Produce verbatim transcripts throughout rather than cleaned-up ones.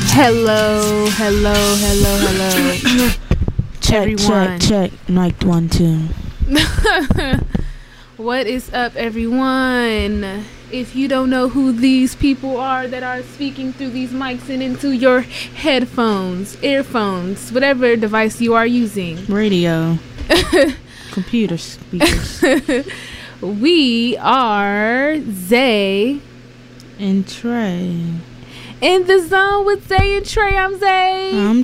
Hello, hello, hello, hello. check, everyone. check, check. Mic one, two. What is up, everyone? If you don't know who these people are that are speaking through these mics and into your headphones, earphones, whatever device you are using. Radio. Computer speakers. We are Zay and Trey. In the zone with Zay and Trey. I'm Zay. I'm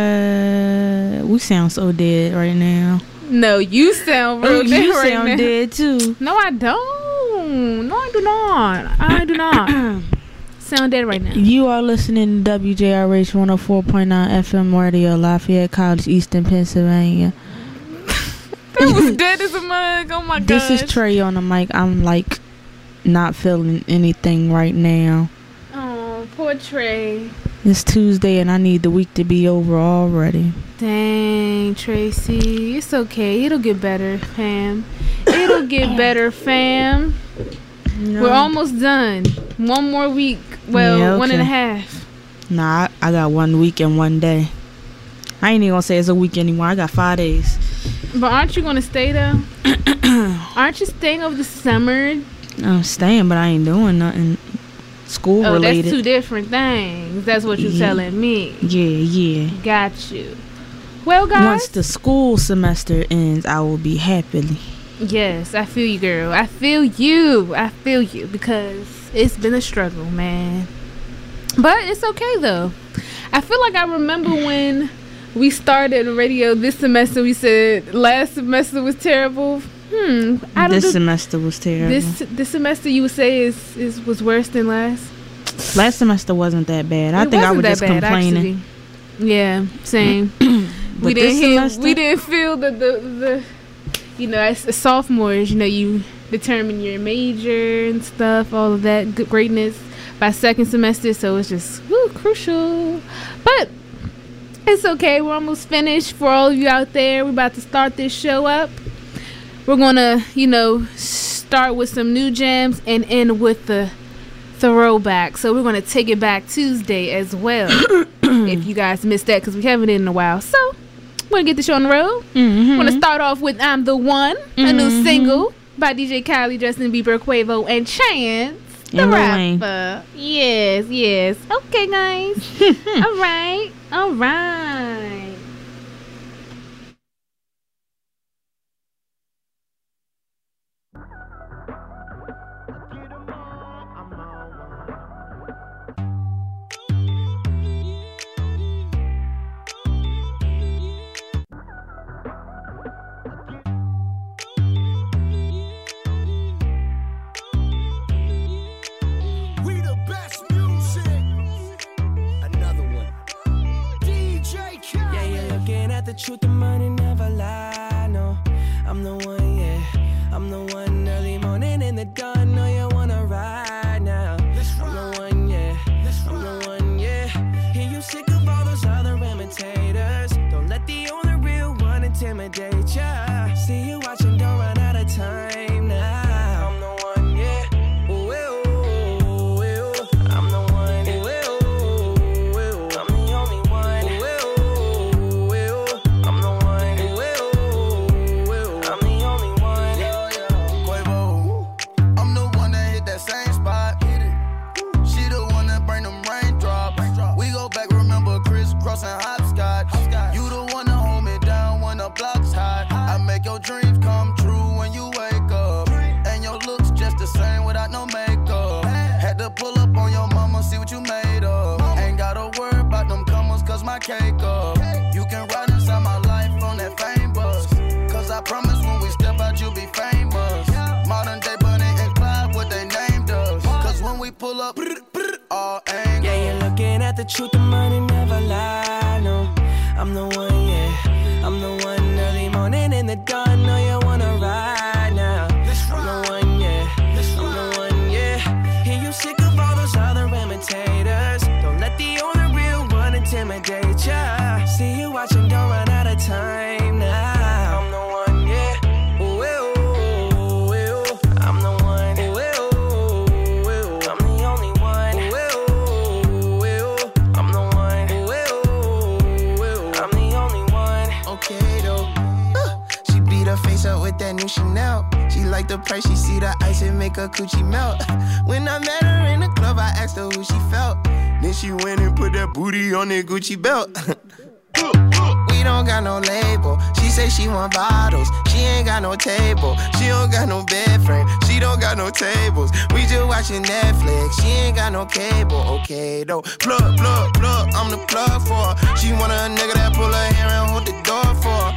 Trey. We sound so dead right now. No, you sound real oh, dead you right sound now. dead too. No, I don't. No, I do not. I do not. Sound dead right now. You are listening to W J R H one oh four point nine F M Radio, Lafayette College, Eastern Pennsylvania. That was dead as a mug. Oh my god. This is Trey on the mic. I'm like not feeling anything right now. Oh, poor Trey. It's Tuesday and I need the week to be over already. Dang, Tracy. It's okay. It'll get better, fam. It'll get better, fam. No. We're almost done. One more week. Well, Yeah, okay. one and a half. Nah, I, I got one week and one day. I ain't even gonna say it's a week anymore. I got five days. But aren't you gonna stay though? Aren't you staying over the summer? I'm staying, but I ain't doing nothing school Oh, related. that's two different things. That's what you're Yeah. telling me. Yeah, yeah. Got you. Well, guys. Once the school semester ends, I will be happily. Yes, I feel you, girl. I feel you. I feel you because it's been a struggle, man. But it's okay though. I feel like I remember when we started radio this semester. We said last semester was terrible. Hmm. I don't This do, semester was terrible. This this semester you would say is is was worse than last. Last semester wasn't that bad. I It think I wasn't was that just bad, complaining. actually. Yeah, same. But we didn't this hear, semester, we didn't feel the, the the you know, as a sophomores, you know, you determine your major and stuff, all of that good greatness by second semester, so it's just woo, crucial. But it's okay. We're almost finished. For all of you out there, we're about to start this show up. We're gonna, you know, start with some new jams and end with the throwback. So we're gonna take it back Tuesday as well. If you guys missed that, because we haven't in a while. So we're gonna get the show on the road. mm-hmm. We're gonna start off with "I'm the One," a Mm-hmm. new single by D J Khaled, Justin Bieber, Quavo, and Chance the And Lil Wayne. rapper. Yes, yes. Okay, guys. all right, all right. We the best music. Another one. D J Khaled. Yeah, you're looking at the truth, the money never lie. No, I'm the one, yeah. I'm the one early morning in the dawn. No, you wanna ride now. Let's I'm ride. the one, yeah. Let's I'm ride. the one, yeah. Hear you sick of all those other imitators. Don't let the only real one intimidate ya. See you watching, don't run out of time now. I'm the one, yeah. Ooh, ooh, ooh, ooh. I'm the one. Ooh, ooh, ooh. I'm the only one. Ooh, ooh, ooh. I'm the one. Ooh, ooh, ooh. I'm the only one. Yeah, yeah. Quavo. I'm the one that hit that same spot. Hit it. She the one that bring them raindrops. We go back, remember Chris Cross and hopscotch. You the one that hold me down when the block's hot. I make your dreams come true when you wake up. And your looks just the same without no makeup. Had to pull up on your mama, see what you made of. Ain't gotta worry about them comers, cause my cake up. You can ride inside my life on that fame bus. Cause I promise when we step out, you'll be famous. Modern day Bunny and Clyde, what they named us. Cause when we pull up, all angles. Yeah, you're looking at the truth, the money never lie. No, I'm the one, yeah. I'm the one early morning in the dawn. No, you wanna ride now. I'm the one, yeah. I'm the one, yeah. Hear you sick of all those other imitators. Don't let the only real one intimidate ya. See you watching, don't run out of time now. I'm the one, yeah. Ooh, ooh, ooh, ooh. I'm the one. Ooh, ooh, ooh. I'm the only one. Ooh, ooh, ooh. I'm the one. lace up with that new Chanel. She like the price, she see the ice and make her coochie melt. When I met her in the club, I asked her who she felt. Then she went and put that booty on that Gucci belt. We don't got no label. She say she want bottles. She ain't got no table. She don't got no bed frame. She don't got no tables. We just watching Netflix. She ain't got no cable. Okay, though. Plug, plug, plug. I'm the plug for her. She want a nigga that pull her hair and hold the door for her.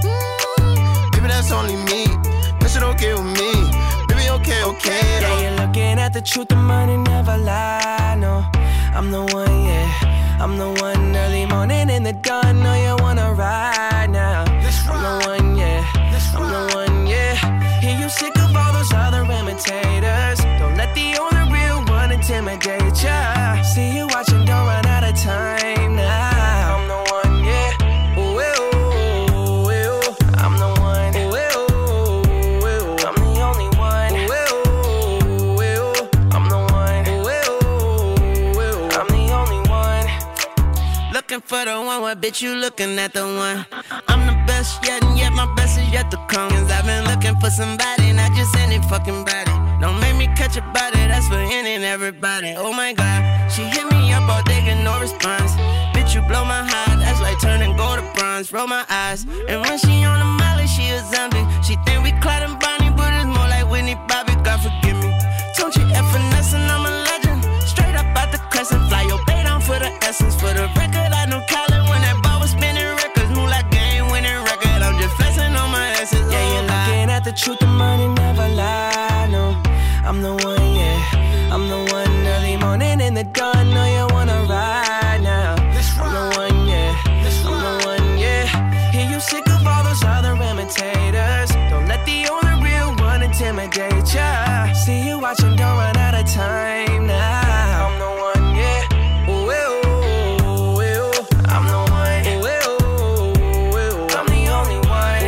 Mm, baby, that's only me. That shit okay with me. Baby, okay, okay, though. Yeah, you're looking at the truth, the money never lie, no. I'm the one, yeah. I'm the one early morning in the dawn. Know you wanna ride now. I'm the one, yeah. I'm the one, yeah. Hear you sick of all those other imitators. Don't let the only real one intimidate ya. See you watching, don't run out of time now. I'm the one, yeah. Ooh, ooh, ooh, ooh. I'm the one. Ooh, ooh, ooh. I'm the only one. Ooh, ooh, ooh. I'm the one. Ooh, ooh, ooh. I'm the only one. Looking for the one, what bitch you looking at the one? I'm the best yet, and yet my best is yet to come. Cause I've been looking for somebody, not just any fucking body. Don't make me catch a body, that's for any and everybody. Oh my god, she hit me up all day, get no response. Bitch, you blow my heart, that's like turning gold to bronze. Roll my eyes, and when she on the molly, she a zombie. She think we Clyde and Bonnie, but it's more like Whitney Bobby, God forgive me. Don't you F finesse and I'm a legend. Straight up out the crescent, fly your bay down for the essence. For the record, I knew Colin when that ball was spinning records. Move like game winning record, I'm just flexing on my essence. Yeah, you're looking at the truth, the money never lie, no. I'm the one, yeah. I'm the one early morning in the dawn. Know you wanna ride now. I'm the one, yeah. I'm the one, yeah. Hear you sick of all those other imitators. Don't let the only real one intimidate ya. See you watching, don't run out of time now. I'm the one, yeah. Ooh, ooh, ooh, ooh. I'm the one. Ooh, ooh, ooh. I'm the only one.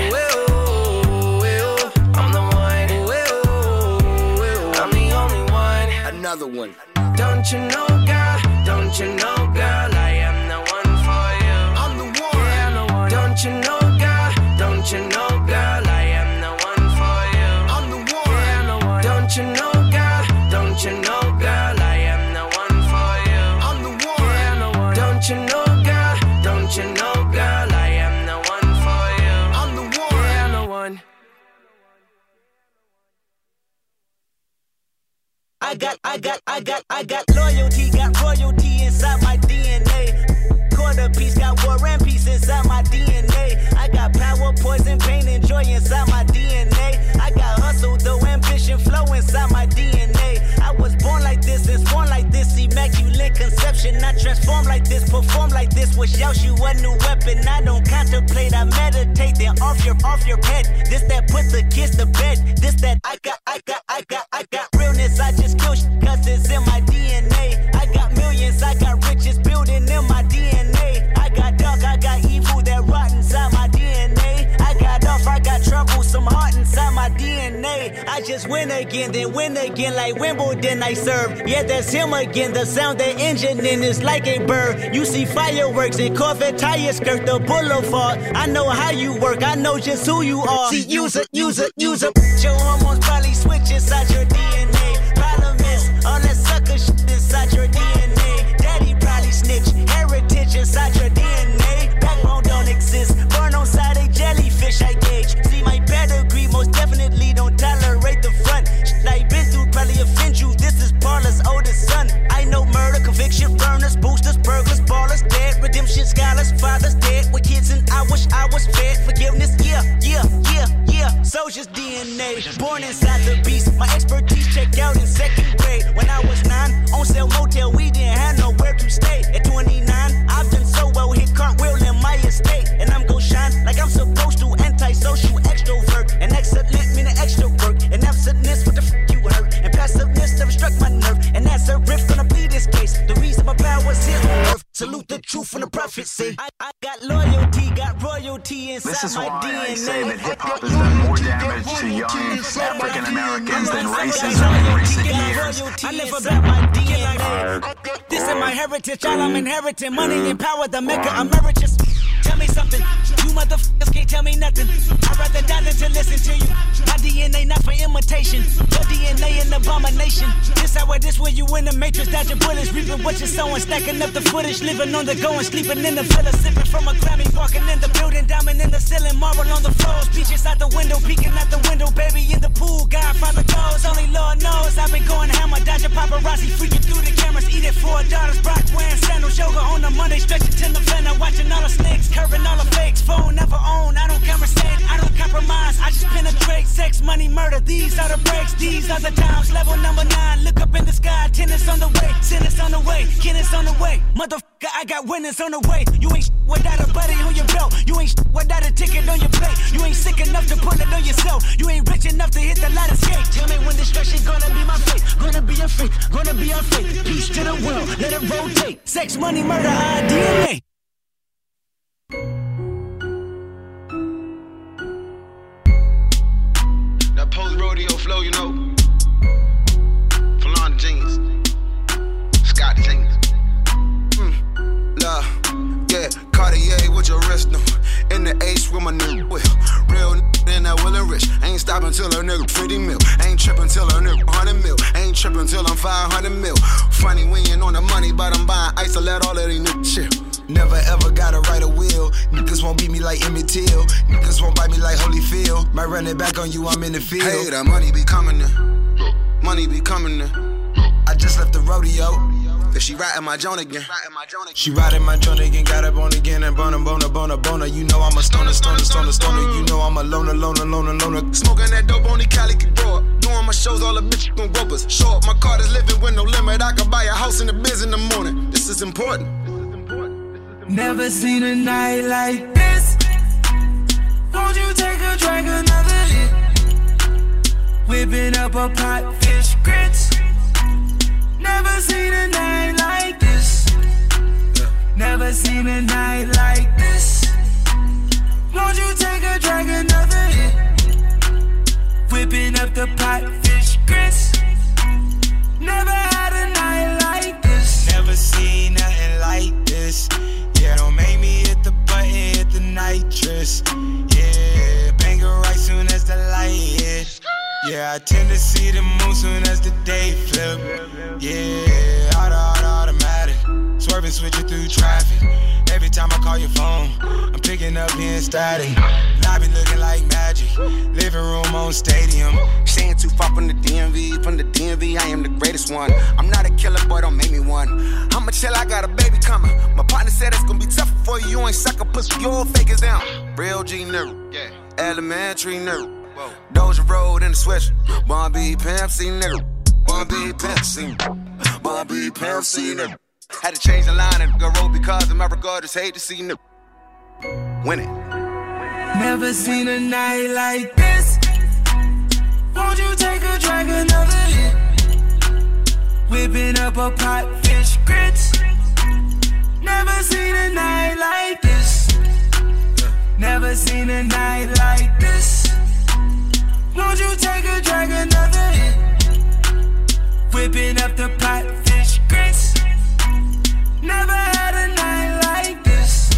Ooh, ooh, ooh. I'm the one. Ooh, ooh, ooh. I'm the only one. Another one. Don't you know, girl? Don't you know, girl? I am the one for you. I'm the one. Yeah, I'm the one. Don't you know, girl? Don't you know, girl? I am the one for you. I'm the one. Yeah, I'm the one. Don't you know, girl? Don't you know, girl? I am the one for you. I'm the one. Yeah, I'm the one. Don't you know, girl? Don't you know, girl? I am the one for you. I'm the one. Yeah, I'm the one. I got, I got, I got, I got loyalty, got royalty inside my D N A. Quarter piece, got war and peace inside my D N A. I got power, poison, pain, and joy inside my D N A. I got hustle, though, ambition, flow inside my D N A. I was born like this and born like this, immaculate conception. I transform like this, perform like this. Wish out you a new weapon. I don't contemplate, I meditate. Then off your, off your head. This that put the kids to bed. This that I got, I got, I got, I got realness. I just kill shit cause it's in my D N A. I got millions, I got riches building in my D N A. I got dark, I got evil that rot inside my D N A. I got off, I got trouble, some heart inside my D N A. I just win again, then win again like Wimbledon I serve. Yeah, that's him again, the sound that engine in is like a bird. You see fireworks and Corvette tires skirt the boulevard. I know how you work, I know just who you are. See, use it, use it, use it. Your hormones probably switch inside your D N A. Problem is, all that sucker shit inside your D N A. Daddy probably snitch, heritage inside your D N A. Backbone don't exist, burn on side a jellyfish I gauge. See my pedigree, most definitely don't tolerate the front. Shit I been through probably offend you, this is Paula's oldest son. I know murder, conviction, burners, boosters, burglars, ballers, dead, redemption, scholars, fathers dead, with kids and I wish I was fed. Forgiveness, yeah, yeah, yeah, yeah. Soldier's D N A, born inside the beast. My expertise checked out in second grade. When I was nine, on sale motel, we didn't have nowhere to stay. At twenty-nine, I've done so well, hit cartwheel in my estate. And I'm gon' shine like I'm supposed to, antisocial extrovert. And excellent meaning extra work. And absentness, what the f you hurt. And passiveness never struck my nerve. And that's a riff gonna be this case. The reason my power's here on earth. Salute the truth and the prophecy. I, I got loyalty, got royalty inside This is my why D N A. I say that hip-hop has done more damage to young African Americans than racism in recent years. I never bet my D N A. This is my heritage, all I'm inheriting. Money and power, the mecca emeritus. Tell me something, you motherfuckers can't can't tell me nothing. I'd rather die than to listen to you. My D N A not for imitation. Your D N A an abomination. This how it is when you in the matrix, dodging bullets, reaping what you're sowing, stacking up the footage, living on the go and sleeping in the villa, sipping from a Grammy, walking in the building, diamond in the ceiling, marble on the floors, beaches out the window, peeking out the window, baby in the pool, Godfather goes, only Lord knows I've been going hammer, dodging paparazzi, freaking through the cameras, eating four daughters, Brock wearing sandals, yoga on the Monday, stretching till November, watching all the snakes, curving all the fakes, phone never own, I don't conversate, I don't compromise, I just penetrate, sex, money, murder, these are the breaks, these are the times, level number nine, look up in the sky, tennis on the way, tennis on the way, tennis on the way, motherfucker, I got winners on the way, you ain't without a buddy on your belt, you ain't without a ticket on your plate, you ain't sick enough to put it on yourself, you ain't rich enough to hit the light of skate, tell me when destruction gonna be my fate, gonna be a fate, gonna be a fate, peace to the world, let it rotate, sex, money, murder, our D N A. That post rodeo flow, you know. Falon jeans. Scott jeans. Mm. Love, yeah, Cartier with your wrist, no. In the Ace with my nigga Will. Real n***a in that Will and Rich. Ain't stopping till a nigga fifty mil. Ain't tripping till a nigga one hundred mil. Ain't tripping till I'm five hundred mil. Funny, we ain't on the money, but I'm buying ice to let all of these niggas chill. Never ever gotta write a will. Niggas won't beat me like Emmett Till. Niggas won't bite me like Holyfield. Might run it back on you, I'm in the field. Hey, that money be coming in. Money be coming in. I just left the rodeo. If she riding my joint again. She riding my joint again. Got up on again and boner, boner, boner, boner. You know I'm a stoner, stoner, stoner, stoner. You know I'm a loner, loner, loner, loner. Smoking that dope, only Cali can grow up. Doing my shows, all the bitches gon' rope us. Show up, my card is living with no limit. I can buy a house in the biz in the morning. This is important. Never seen a night like this. Won't you take a drink, another hit? Whipping up a pot, fish grits. Never seen a night like this. Never seen a night like this. Won't you take a drink, another hit? Whipping up the pot, fish grits. Never had a night like this. Never seen nothing like this. Yeah, don't make me hit the button, hit the nitrous. Yeah, bang it right soon as the light hit. Yeah, I tend to see the moon soon as the day flip. Yeah, auto, auto, automatic. Swerving, switching through traffic. Every time I call your phone, I'm picking up being static. Lobby looking like magic. Living room on stadium. Staying too far from the D M V. From the D M V, I am the greatest one. I'm not a killer, boy, don't make me one. I'ma chill, I got a baby coming. My partner said it's gonna be tough for you. You ain't sucker pussy, your fakers down. Real G nigga, yeah. Elementary nigga. Whoa. Doja Road in the switch. Bon B Pimp C nigga. Bon B Pimp C. Bon B Pimp C nigga. Had to change the line and go roll because of my regarders hate to see nigga winning. Never seen a night like this. Won't you take a drink, another hit? Whipping up a pot, fish grits. Never seen a night like this. Never seen a night like this. Won't you take a drink, another hit? Whipping up the pot, fish grits. Never had a night like this.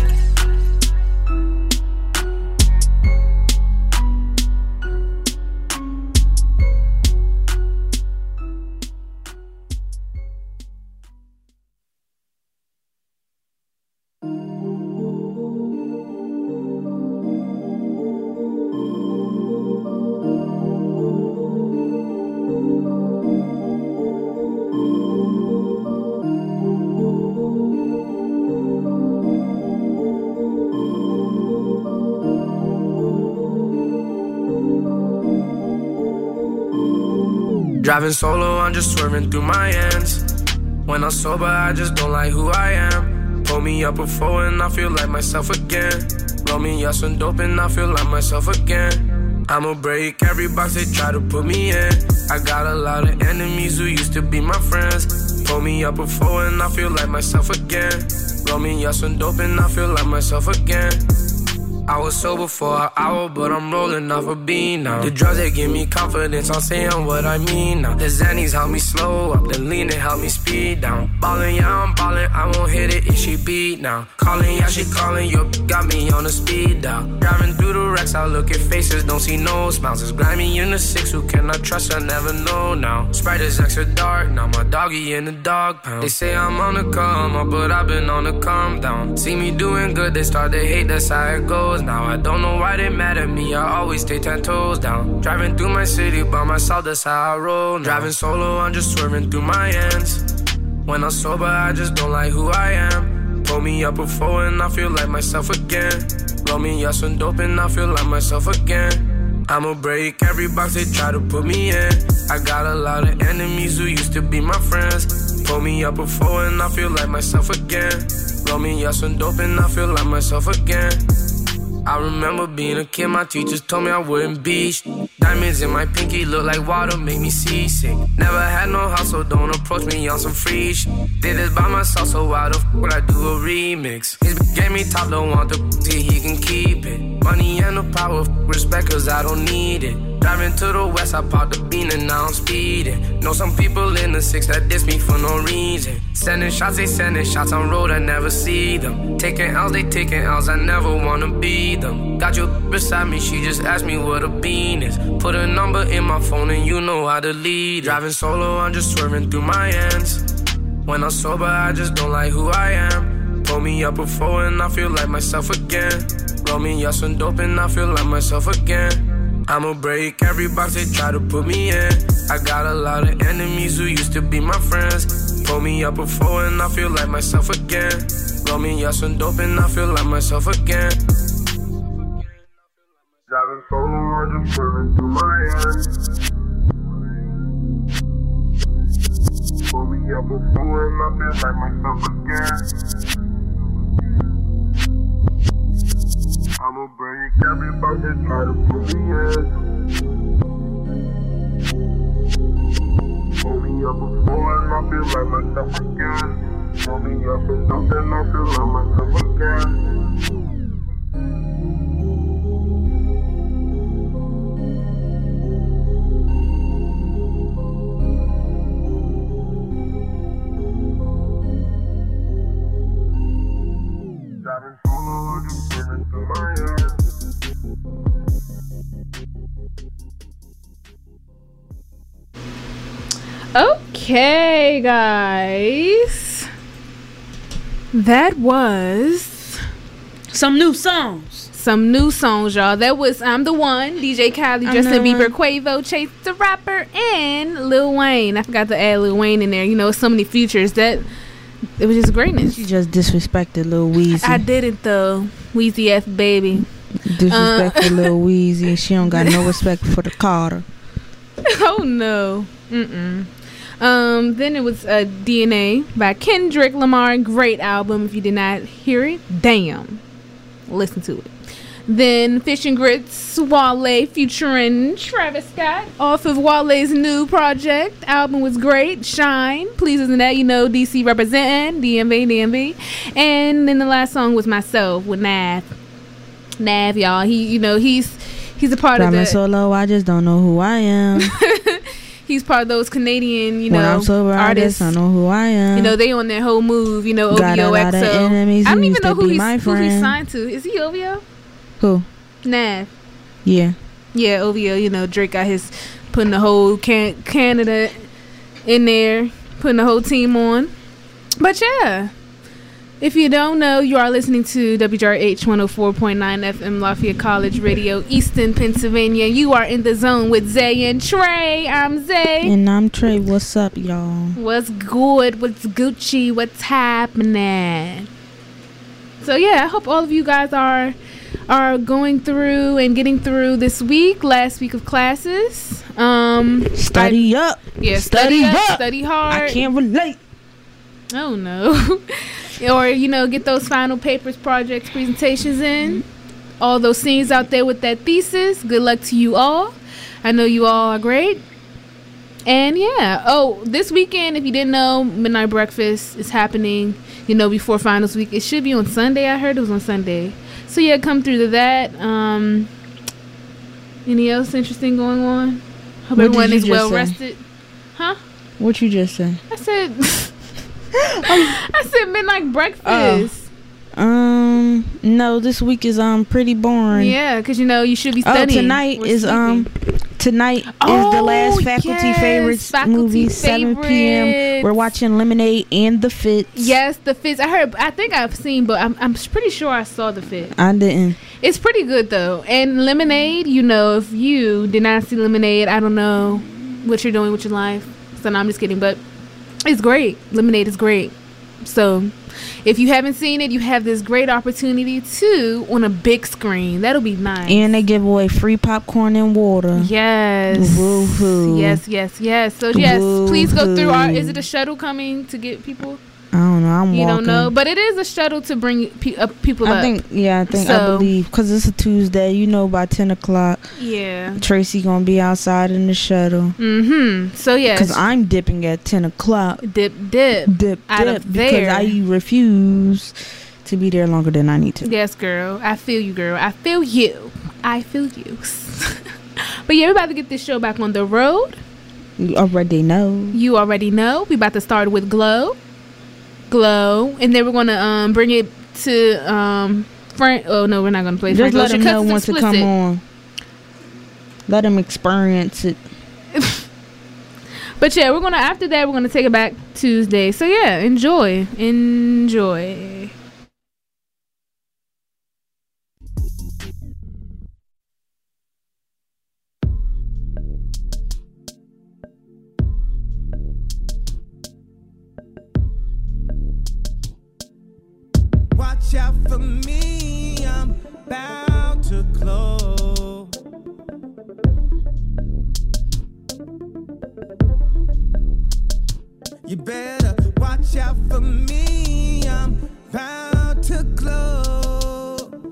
Driving solo, I'm just swerving through my ends. When I'm sober, I just don't like who I am. Pull me up before and I feel like myself again. Roll me up some dope and I feel like myself again. I'ma break every box they try to put me in. I got a lot of enemies who used to be my friends. Pull me up before and I feel like myself again. Roll me up some dope and I feel like myself again. I was sober for an hour, but I'm rolling off a bean now. The drugs, they give me confidence, I'm saying what I mean now. The Xannies help me slow up, the lean, they help me speed down. Ballin', yeah, I'm ballin', I won't hit it if she beat now. Calling, yeah, she calling, you got me on the speed dial. Driving through the wrecks, I look at faces, don't see no smiles. It's grimy in the six, who can I trust? I never know now. Sprite is extra dark, now my doggy in the dog pound. They say I'm on the come up, but I've been on the calm down. See me doing good, they start to hate, that's how it goes now. I don't know why they mad at me, I always stay ten toes down. Driving through my city by myself, that's how I roll now. Driving solo, I'm just swerving through my ends. When I'm sober, I just don't like who I am. Pull me up before and I feel like myself again. Roll me up some dope and I feel like myself again. I'ma break every box they try to put me in. I got a lot of enemies who used to be my friends. Pull me up before and I feel like myself again. Roll me up some dope and I feel like myself again. I remember being a kid, my teachers told me I wouldn't be sh- Diamonds in my pinky look like water, make me seasick. Never had no house, so don't approach me on some free sh- Did this by myself, so why the f*** would I do a remix? His b- gave me top, don't want the see he can keep it. Money and the power, f- respect, cause I don't need it. Driving to the west, I popped the bean and now I'm speeding. Know some people in the six that diss me for no reason. Sending shots, they sending shots on road, I never see them. Taking L's, they taking L's, I never wanna be them. Got your beside me, she just asked me what a bean is. Put a number in my phone and you know how to lead. Driving solo, I'm just swerving through my ends. When I'm sober, I just don't like who I am. Pull me up before and I feel like myself again. Roll me up some dope and I feel like myself again. I'ma break every box they try to put me in. I got a lot of enemies who used to be my friends. Pull me up before and I feel like myself again. Roll me up some dope and I feel like myself again. Driving solo, I'm just swerving through my hands. Pull me up before and I feel like myself again. I'ma break every box they try to put me in. Pull me up before and I feel like myself again. Pull me up and up and I feel like myself again. Driving solo, just swerving through my hands. Okay, guys. That was some new songs. Some new songs, y'all. That was I'm the One, D J Khaled, Justin Bieber, Quavo, Chase the Rapper, and Lil Wayne. I forgot to add Lil Wayne in there. You know, so many features that it was just greatness. You just disrespected Lil Weezy. I didn't though. Weezy F baby. Disrespected uh, Lil Weezy. She don't got no respect for the Carter. Oh no. Mm-mm. Um, then it was uh, D N A by Kendrick Lamar. Great album. If you did not hear it, damn, listen to it. Then Fish and Grits, Wale featuring Travis Scott off of Wale's new project. Album was great. Shine, pleases in that, you know, D C representing, D M V, D M V. And then the last song was Myself with Nav. Nav, y'all. He, you know, he's he's a part Driving of the solo. I just don't know who I am. He's part of those Canadian, you know, when I'm sober, artists. I know who I am. You know, they on their whole move, you know, O V O X O. Got a lot of enemies I don't even used know to who be he's, my who he's friend. signed to. Is he O V O? Who? Nav. Yeah. Yeah, O V O. You know, Drake got his, putting the whole can- Canada in there, putting the whole team on. But yeah, if you don't know, you are listening to W J R H one oh four point nine F M Lafayette College Radio, Easton, Pennsylvania. You are in the zone with Zay and Trey. I'm Zay. And I'm Trey. What's up, y'all? What's good? What's Gucci? What's happening? So yeah, I hope all of you guys are are going through and getting through this week, last week of classes. Um, study I, up. Yeah, study, study up, up. Study hard. I can't relate. Oh no. Or, you know, get those final papers, projects, presentations in. All those scenes out there with that thesis. Good luck to you all. I know you all are great. And yeah. Oh, this weekend, if you didn't know, Midnight Breakfast is happening, you know, before finals week. It should be on Sunday. I heard it was on Sunday. So yeah, come through to that. Um, any else interesting going on? Hope What everyone did you is just well say? rested. Huh? What you just said? I said... I said midnight breakfast. Uh, um, no, this week is um pretty boring. Yeah, because you know you should be Oh, studying. tonight We're is sleeping. um tonight Oh, is the last faculty yes, favorites faculty movie, seven p.m. favorites. We're watching Lemonade and The Fits. Yes, The Fits. I heard. I think I've seen, but I'm I'm pretty sure I saw The Fit. I didn't. It's pretty good though. And Lemonade, you know, if you did not see Lemonade, I don't know what you're doing with your life. So no, I'm just kidding, but it's great. Lemonade is great. So if you haven't seen it, you have this great opportunity too on a big screen. That'll be nice. And they give away free popcorn and water. Yes. Woohoo. Yes, yes, yes. So yes, please go through our. Woohoo. Is it a shuttle coming to get people? I don't know. I'm You walking. don't know, but it is a shuttle to bring pe- uh, people I up. think, yeah, I think, I So- believe, because it's a Tuesday, you know, by ten o'clock, Yeah. Tracy gonna be outside in the shuttle. Mm-hmm. So yes. Because I'm dipping at ten o'clock. Dip, dip. Dip, Out dip, of because there. I refuse to be there longer than I need to. Yes, girl. I feel you, girl. I feel you. I feel you. But yeah, we're about to get this show back on the road. You already know. You already know. We about to start with Glow. Glow. And then we're going to um bring it to um Frank. Oh, no, we're not going to play Just Frank let Ocean them know 'cause it's once to explicit. come on. Let them experience it. But yeah, we're going to, after that, we're going to take it back Tuesday. So yeah, enjoy. Enjoy. Watch out for me, I'm bound to glow. You better watch out for me, I'm bound to glow.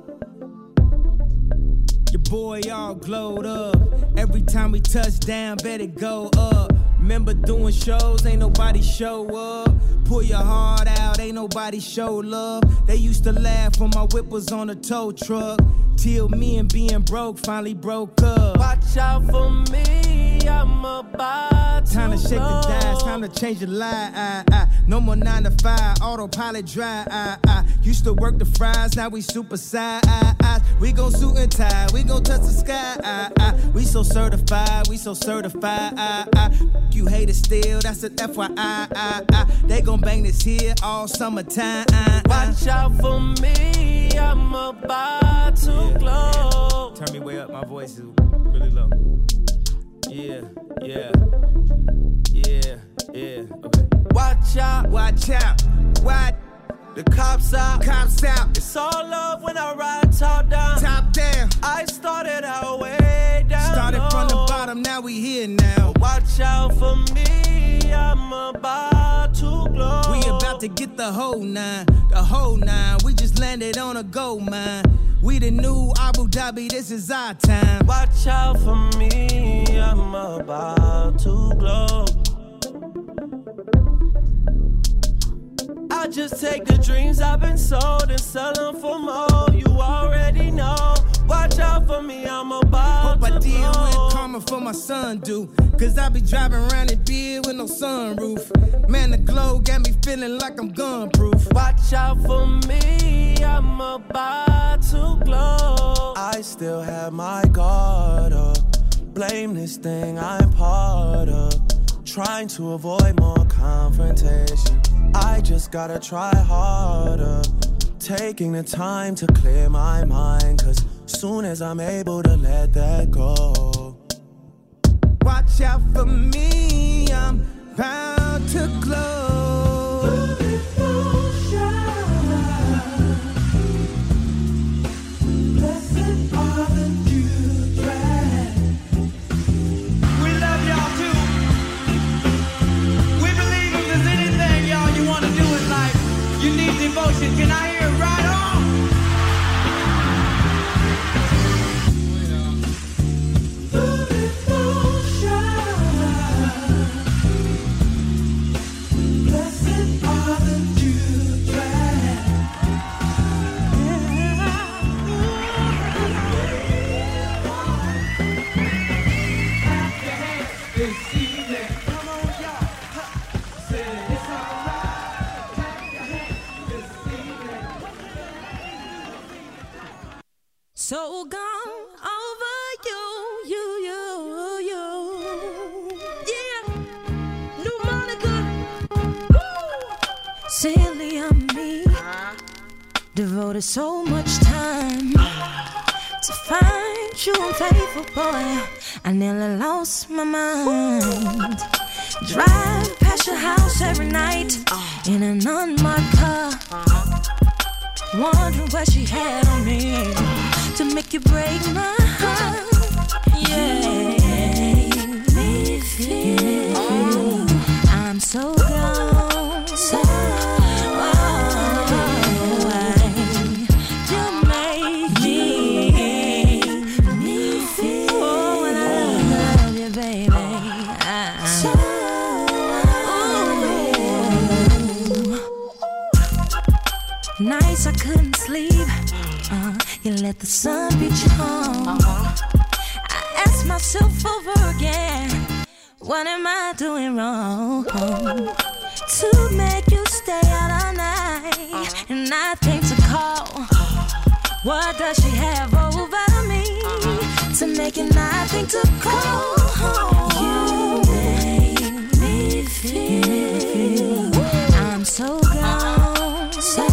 Your boy all glowed up. Every time we touch down, better go up. Remember doing shows, ain't nobody show up. Pull your heart out, ain't nobody show love. They used to laugh when my whip was on a tow truck. Till me and being broke finally broke up. Watch out for me, I'm about to Time to shake the dice, time to change your life. I, I. No more nine to five, autopilot drive. I, I. Used to work the fries, now we super side. I, I. We gon' suit and tie, we gon' touch the sky. I, I. We so certified, we so certified. I, I. You hate it still, that's an F Y I. I, I. They gon' bang this here all summertime. I, I. Watch out for me, I'm about to yeah. glow. Turn me way up, my voice is really low. Yeah, yeah, yeah, yeah, okay. Watch out, watch out, watch. The cops out, cops out. It's all love when I ride top down. Top down. I started out way down. Started low. From the bottom, now we here now. Watch out for me, I'm about to glow. We about to get the whole nine, the whole nine. We just landed on a gold mine. We the new Abu Dhabi, this is our time. Watch out for me, I'm about to glow. I just take the dreams I've been sold and sell them for more. You already know. Watch out for me, I'm about Hope to I deal blow. With karma for my son, do. Cause I be driving around in beard with no sunroof. Man, the glow got me feeling like I'm gun proof. Watch out for me, I'm about to glow. I still have my guard up. Blame this thing I'm part of. Trying to avoid more confrontation. I just gotta try harder. Taking the time to clear my mind. Cause soon as I'm able to let that go. Watch out for me, I'm bound to glow. Beautiful shine. Blessed are the dewdrops. We love y'all too. We believe if there's anything, y'all, you want to do in life, you need devotion. Can I hear it right on? Beautiful shine. Blessed are the dewdrops. This evening, come on, y'all. Say it's alright. So gone over you, you, you, you. Yeah, new Monica. Woo. Silly on me. Devoted so much time to find you unfaithful, boy. I nearly lost my mind. Drive past your house every night in an unmarked car. Wondering what she had on me to make you break my heart. Yeah, me feel I'm so gone. So nights I couldn't sleep. Uh, you let the sun beat you home. Uh-huh. I ask myself over again, what am I doing wrong to make you stay out all night uh-huh. and nothing to call? Uh-huh. What does she have over me uh-huh. to make it nothing to call? You make me feel I'm so gone. So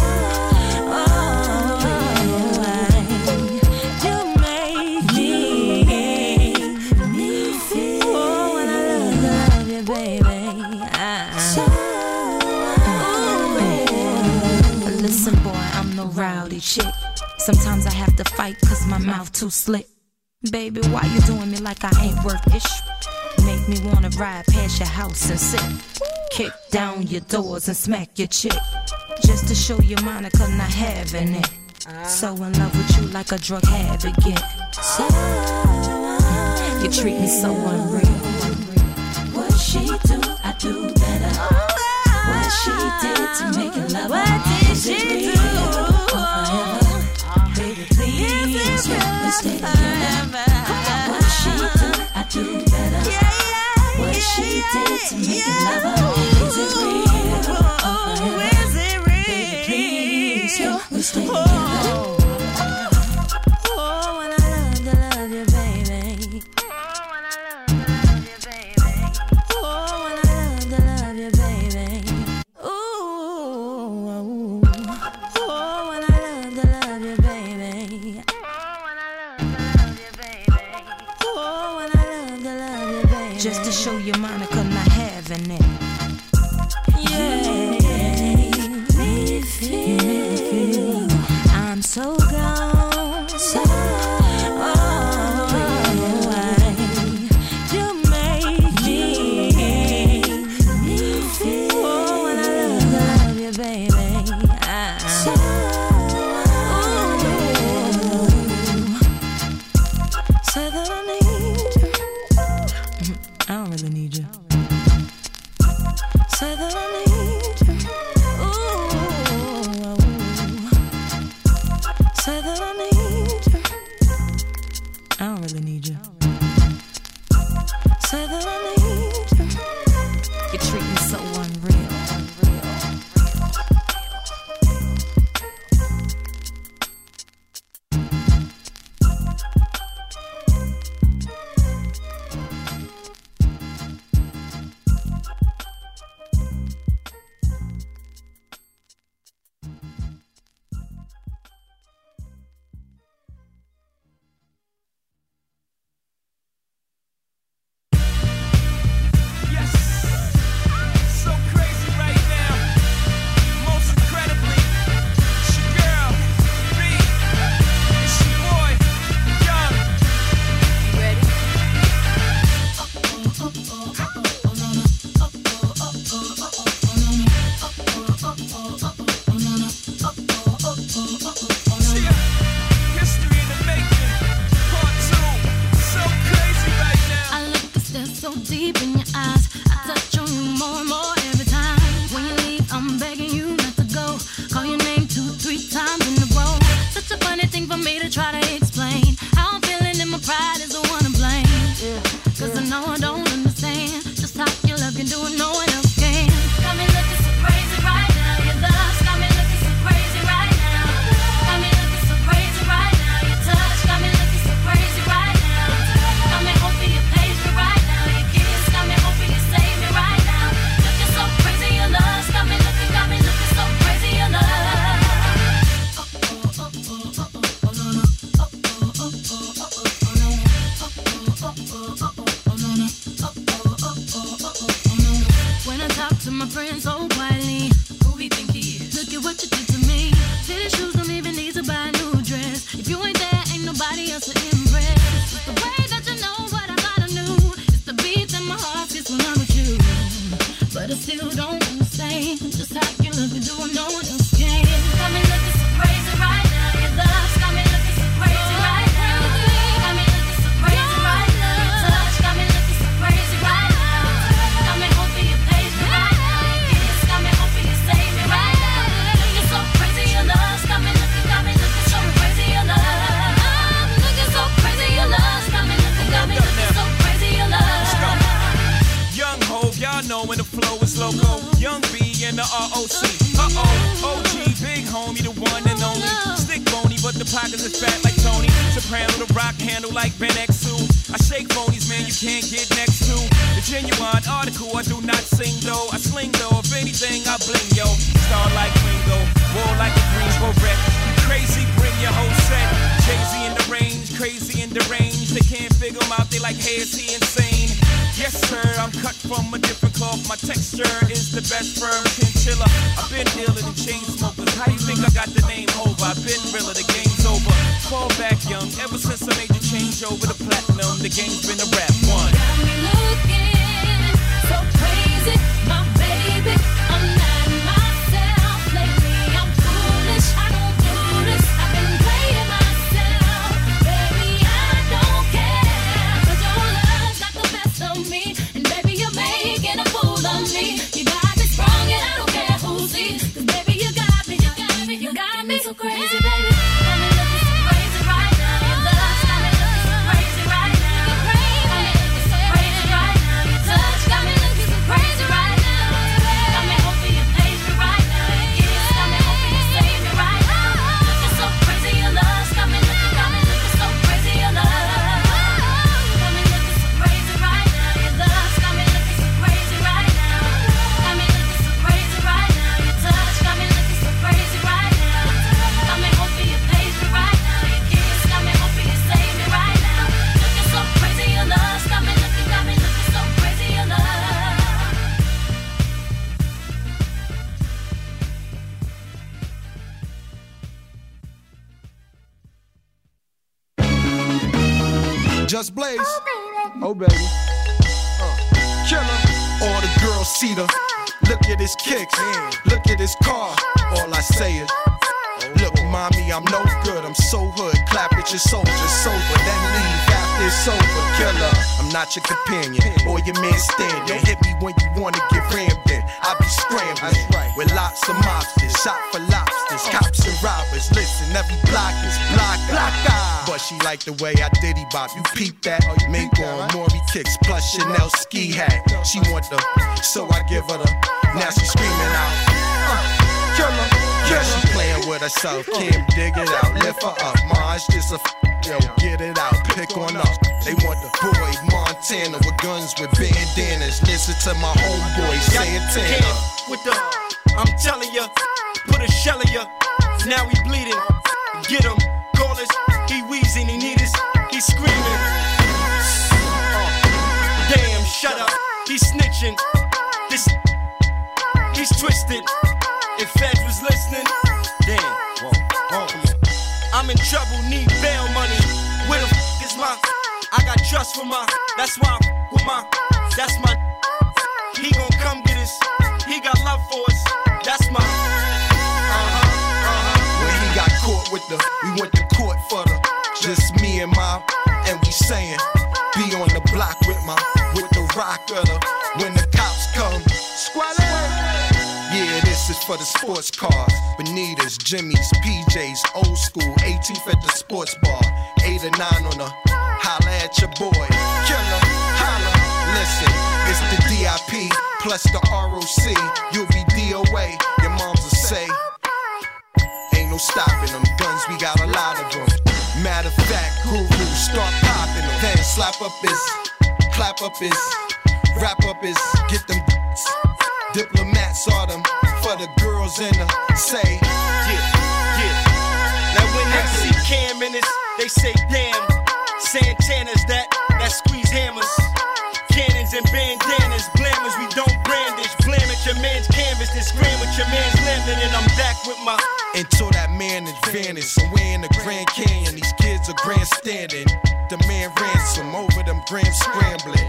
rowdy chick. Sometimes I have to fight cause my mouth too slick. Baby, why you doing me like I ain't worth it? Make me wanna ride past your house and sit. Kick down your doors and smack your chick. Just to show you Monica not having it. So in love with you like a drug habit get. So you treat me so unreal. What she do, I do better. What she did to make it love. What did she do? Baby, please, let me stay together. What she do, I do better. What she did to make it love. Is it real or forever? Is it real? Baby, please, let me stay together. Oh, when I love to love you, baby. Oh, when I love to love you, baby. Oh, when I love to love you, baby. Ooh, ooh, ooh. Oh, when I love to love you, baby. Oh, when I love to love you, baby. Oh, when I love to love you, baby. Just to show you Monica not having it. Yeah, me feel I'm so gone. So oh, you make me, me feel. Oh, when I love to love you, baby. So say that I need you. I don't really need you. Say that I need you. Ooh. Say that I need you. I don't really need you. Say that I need you. You treat me so unreal. Unreal. Fitted shoes don't even need to buy a new dress. If you ain't there, ain't nobody else to impress. It's the way that you know what I thought I knew. It's the beat that my heart gets when I'm with you. But I still don't understand just how you look and do no one else can. Got me looking so crazy right now. Your love's got me looking so crazy right now. Got me looking so crazy right now. Your touch got me looking so crazy right now. Got me hoping you page me right now. Your kiss got me hoping you save me right now. Looking so crazy, your love's got me looking, got me looking so crazy, your love. I'm looking so crazy, your love's got me looking, got me looking so crazy, your love. Young Hov, y'all know when the flow is loco. Young B and the R O C. Uh-oh, O G, big homie, the one and only. Stick bony, but the pockets is fat like Tony. Soprano, the rock handle like Ben X two. I shake phonies, man, you can't get next to. The genuine article, I do not sing though. I sling though, if anything, I bling, yo. Star like Ringo, war like a Greensboro wreck. Crazy, bring your whole set. Jay-Z in the range, crazy in the range. They can't figure him out, they like, hey, is he insane? Yes, sir, I'm cut from a different cloth. My texture is the best firm chinchilla. I've been dealing in chain smokers. How you think I got the name over? I've been realer, the game's over. Fall back young, ever since I made the change over to platinum, the game's been a rap one. Got me looking so crazy, my baby. I'm not myself lately. I'm foolish, I don't do this. I've been playing myself, baby. I don't care, 'cause your love's got the best of me, and baby you're making a fool of me. You got me strong and I don't care who sees, 'cause baby you got me, you got me, you got me so crazy, baby. Got me looking so crazy right now. Your love's got me looking so crazy right now. Got me looking so crazy right now. Your touch got me looking so crazy right now. Got me hoping you page me right now. Your kiss got me hoping you save me right now. Looking so crazy, your love's got me looking, got me looking so crazy, your love. Got me looking so crazy right now. Your love's got me looking so crazy right now. Got me looking so crazy right now. Your touch got me looking so crazy right now. Got me hoping you page me right now. Your kiss got me hoping you save me right now. Looking so crazy, your love's got me looking, got me looking so crazy, your love. Just Blaze. Oh, baby. Uh, killer. All the girls see the. Look at his kicks. Look at his car. All I say is, look, mommy, I'm no good. I'm so hood. Clap at your soldiers sober. Then leave after it's over. Killer. I'm not your companion or your man stand. Don't hit me when you wanna get rammed in. I be scrambling with lots of mobsters. Shot for lobsters. Cops and robbers. Listen, every block is block. Block. But she like the way I diddy bop. You peep that? Mink on Maury kicks plus Chanel ski hat. She want the, so I give her the. Now she screaming out. Uh, killer. Yeah, she playing with herself. Can't dig it out. Lift her up. Ma, it's just a. Yo, get it out. Pick on up. They want the boy Montana with guns with bandanas. Listen to my homeboy Santana. With the, I'm telling ya, put a shell in ya. Now he bleeding. Get him. Call us. He wheezing, he need us, he's screaming. Uh, damn, shut up, he's snitching. This, he's twisted. If Feds was listening, damn. Whoa, whoa, come on. I'm in trouble, need bail money. Where the f is my? I got trust for my. That's why I'm with my. That's my. He gon' come get us. He got love for us. That's my. Got caught with the, we went to court for the, just me and my, and we saying, be on the block with my, with the rock of the, when the cops come, squad. Yeah, this is for the sports cars, Bonitas, Jimmy's, P J's, old school, eighteenth at the sports bar, eight or nine on the, holla at your boy, killer, holla, listen, it's the D I P, plus the R O C, you'll be D O A, your moms will say, no stopping them, guns we got a lot of them. Matter of fact, guru, start popping them. Then slap up his, clap up his, wrap up his, get them diplomats are them for the girls in the say, yeah, yeah. Now when they see Cam in this, they say damn, Santana's that, that squeeze hammers, cannons and bandanas, blammers, we don't brandish, blam at your man's canvas, then scream with your man's landing, and I'm back with my. Until that advantage. Somewhere in the Grand Canyon, these kids are grandstanding. Demand ransom over them grams scrambling.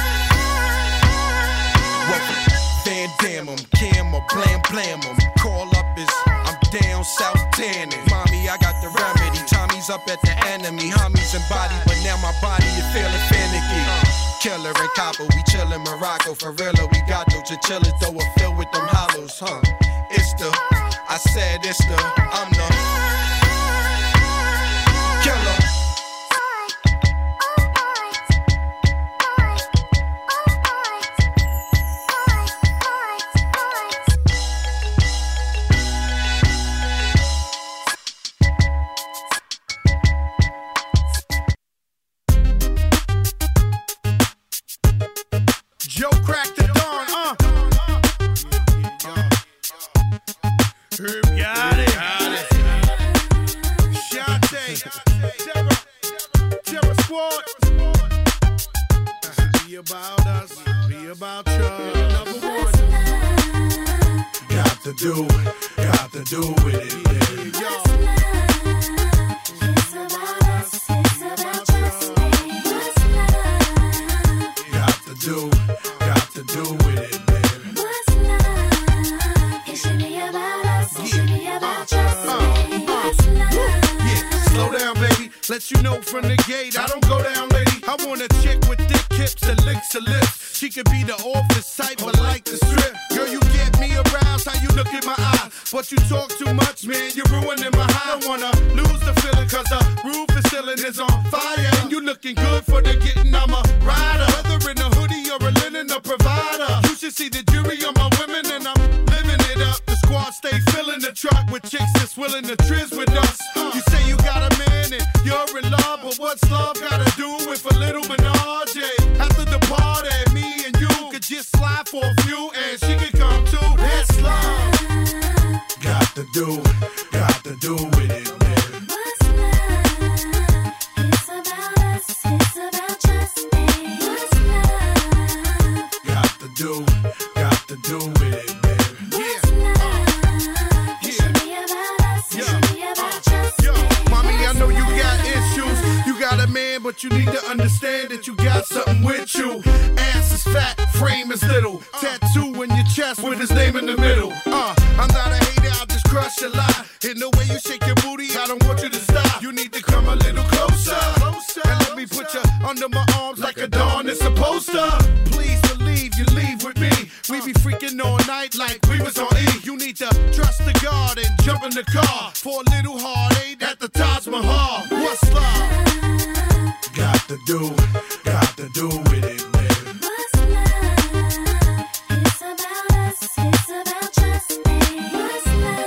What? Van Damme 'em, Cam or Blam Blam 'em. Call up is I'm down south tanning. Mommy, I got the remedy. Tommy's up at the enemy. Homies and body, but now my body is feeling finicky. Killer and copper, we chillin' Morocco. For real, we got those chinchillas, though we're filled with them hollows, huh? It's the, I said it's the, I'm the killer. Joe cracked the dawn, uh. Herb got it. Shante, Terror, Terror Squad. Be about us, be about you. Number one. Got to do, got to do with it, yeah. It's about us, it's about trust me. What's love? Got to do, got to do with it, baby. What's love? It should be about us, it should be about trust me. What's love? Yeah, slow down, baby. Let you know from the gate, I don't go down, lady. I want a chick with thick hips and licks her lips. She could be the office type, but like the strip. Girl, you get me aroused, how you look in my eye. But you talk too much, man, you're ruining my high. I don't wanna lose the feeling, cause the roof is ceiling is on fire. And you looking good for the getting, I'm a rider. Whether in a hoodie or a linen, a provider. You should see the jury on my women, and I'm living it up. The squad stay filling the truck with chicks that's willing to trizz with us. You say you got a man and you're in love, but what's love gotta do with a little menage? After the party, me and you could just slide for a few, and she could come too. That's love. Got to do, got to do with it, baby. What's love? It's about us, it's about trust me. What's love? Got to do, got to do with it, baby. What's love? It should be about us, it should be about trust Yo, me. mommy, I know you got issues. You got a man, but you need to understand that you got something with you. Ass is fat, frame is little. Tattoo in your chest with his name in the middle. Uh, I'm not a hater, I'll just crush a lie. In the way you shake your booty, I don't want you to stop. You need to come a little closer. And let me put you under my arms like a dawn is supposed to. Please believe you leave with me. We be freaking all night like we was on E. You need to trust the God and jump in the car for a little heartache at the Taj Mahal. What's love? Got to do, got to do with it, baby. What's love? It's about us, it's about trust me. What's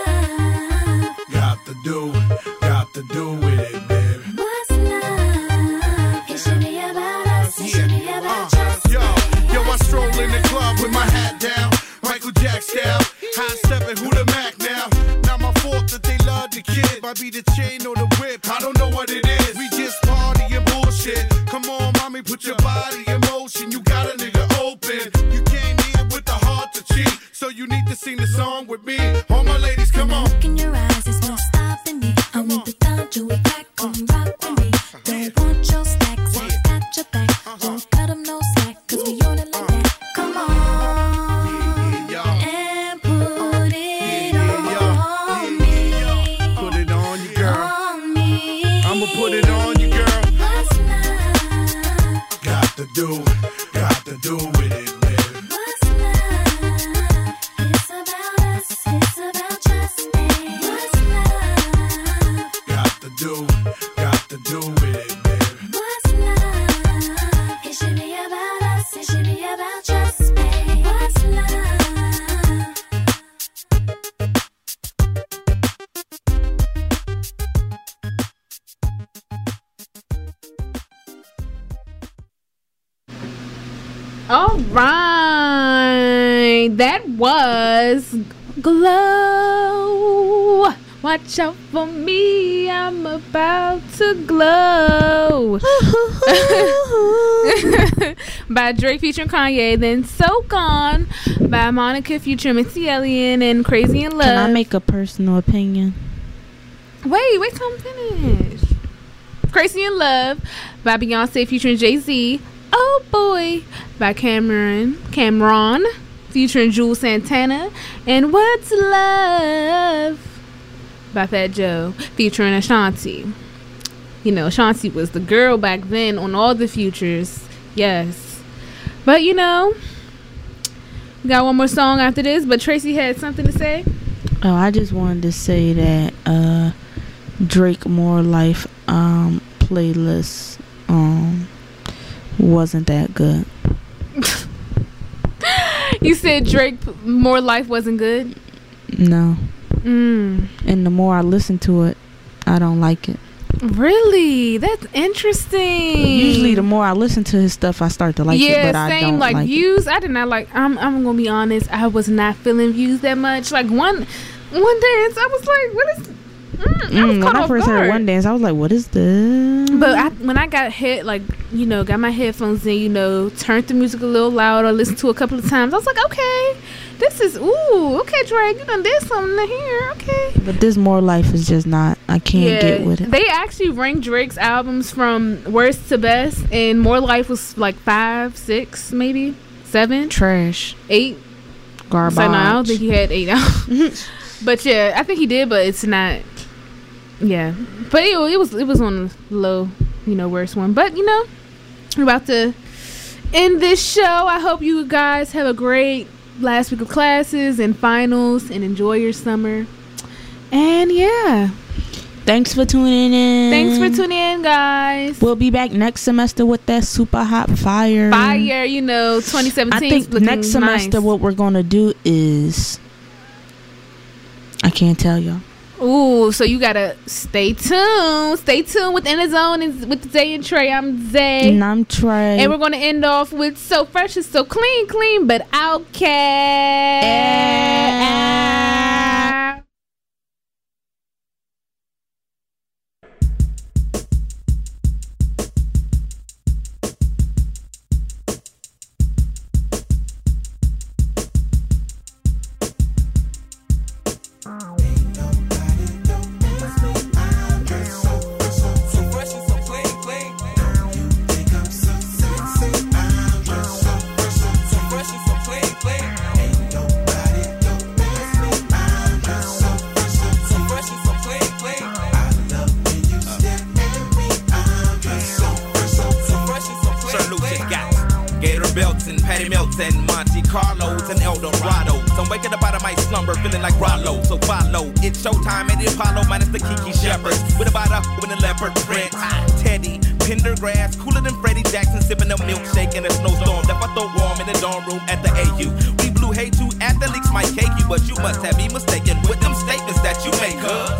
love? Got to do, got to do with it, baby. What's love? It should be about us, it should be about trust me. Yo, yo, I stroll in the club with my hat down, Michael Jack style, high stepping, who the Mac now? Not my fault that they love the kid, might be the chain or the whip, I don't know what it is. We just party and bullshit. Come on, mommy, put your body in motion. You got a nigga open. You came here with the heart to cheat, so you need to sing the song with me. All my ladies, come on. Look in your eyes, there's no stopping me. I want the time to it back, come rock with me. Don't want your stacks, I got your back. Don't cut them no slack, cause we on it like that. Come on, and put it on me. Put it on you, girl. On me. I'ma put it on you, girl. What's love? Got to do, got to do with it, baby. What's love? It's about us, it's about trust me. What's love? Got to do, got to do with it, baby. What's love? It should be about us, it should be about trust me. What's love? All right, that was Glow. Watch out for me, I'm about to glow. By Drake featuring Kanye, then Soak On by Monica featuring Missy Elliott and Crazy in Love. Can I make a personal opinion? Wait, wait till I'm finished. Crazy in Love by Beyonce featuring Jay-Z. Oh Boy by Cameron Cameron featuring Jules Santana. And What's Love by Fat Joe featuring Ashanti. You know, Ashanti was the girl back then on all the futures. Yes. But, you know, we got one more song after this. But Tracy had something to say. Oh, I just wanted to say that uh, Drake More Life um, playlist um, wasn't that good. You said Drake More Life wasn't good? No. Mm. And the more I listen to it, I don't like it. Really? That's interesting. Usually the more I listen to his stuff, I start to like yeah, it, but same, I don't like, like Views, it. I did not like, I'm I'm going to be honest, I was not feeling Views that much. Like, one one dance, I was like, what is... Mm, I was mm, when I first guard. heard One Dance, I was like, what is this? But I, when I got hit, like, you know, got my headphones in, you know, turned the music a little louder, listened to it a couple of times, I was like, okay, this is, ooh, okay, Drake, you done did something here, okay. But this More Life is just not, I can't yeah, get with it. They actually ranked Drake's albums from worst to best, and More Life was like five, six, maybe, seven. Trash. Eight. Garbage. So no, I don't think he had eight albums. But yeah, I think he did, but it's not. Yeah, but it, it was it was on the low, you know, worst one. But you know, we're about to end this show. I hope you guys have a great last week of classes and finals and enjoy your summer. And yeah, thanks for tuning in. Thanks for tuning in, guys. We'll be back next semester with that super hot fire. Fire, you know, twenty seventeen. I think next semester nice. What we're gonna do is, I can't tell y'all. Ooh, so you gotta stay tuned. Stay tuned with In the Zone and with Zay and Trey. I'm Zay. And I'm Trey. And we're gonna end off with So Fresh and So Clean, Clean, but Outcast. Yeah. And Monte Carlos and El Dorado. So I'm waking up out of my slumber feeling like Rollo. So follow, it's showtime at the Apollo minus the Kiki Shepherds. With about a with a leopard print. Teddy, Pendergrass, cooler than Freddie Jackson, sipping a milkshake in a snowstorm. That I throw warm in the dorm room at the A U. We blew hay to athletes might cake you, but you must have me mistaken with them statements that you make, huh?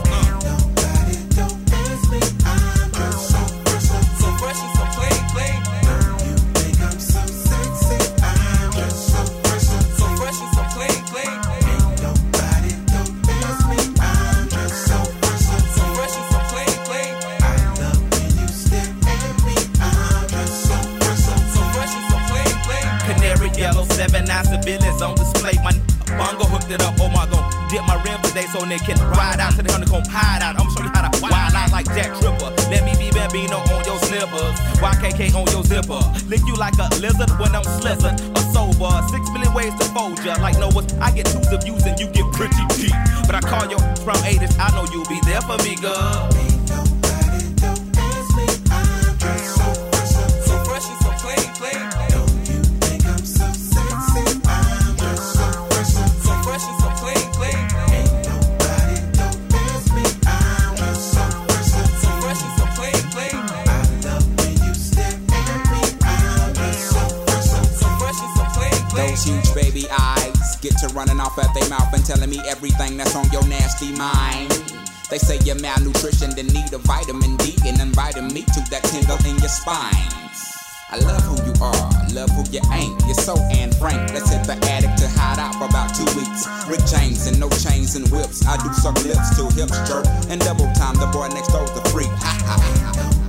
Seven nine civilians on display. My bongo hooked it up. Oh my god, dip my rim today so they can ride out to the honeycomb hide out. I'm show you how to wild out like Jack Tripper. Let me be Bambino on your slippers. Y K K on your zipper. Lick you like a lizard when I'm slizzard. A sober. Six million ways to fold ya. Like Noah's, I get twos of views and you get pretty deep. But I call you from eighties. I know you'll be there for me, girl. Huge baby eyes get to running off at their mouth and telling me everything that's on your nasty mind. They say you're malnutrition, then need a vitamin D, and inviting me to that tingle in your spine. I love who you are, love who you ain't. You're so Anne Frank. Let's hit the attic to hide out for about two weeks. Rick James and no chains and whips. I do suck lips till hips jerk and double time. The boy next door's the freak. Ha ha ha.